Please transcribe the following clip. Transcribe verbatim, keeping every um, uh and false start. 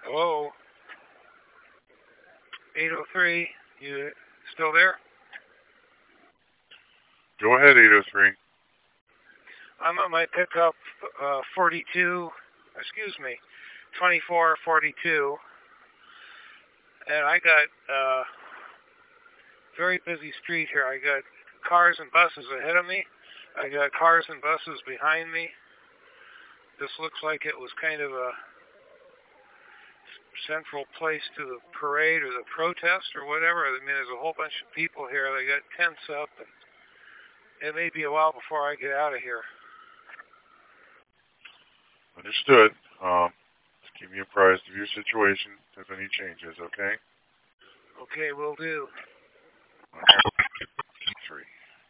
Hello? eight oh three, you still there? Go ahead, eight oh three. I'm at my pickup uh, forty-two, excuse me, twenty-four forty-two, and I got a uh, very busy street here. I got cars and buses ahead of me. I got cars and buses behind me. This looks like it was kind of a central place to the parade or the protest or whatever. I mean, there's a whole bunch of people here. They got tents up, and it may be a while before I get out of here. Understood. Um, just keep me apprised of your situation if any changes, okay? Okay, will do. Okay.